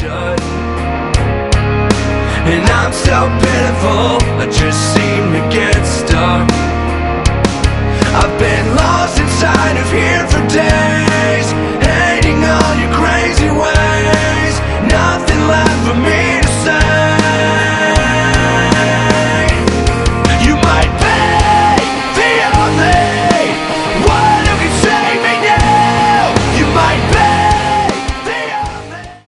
shut. And I'm so pitiful, I just seem to get stuck.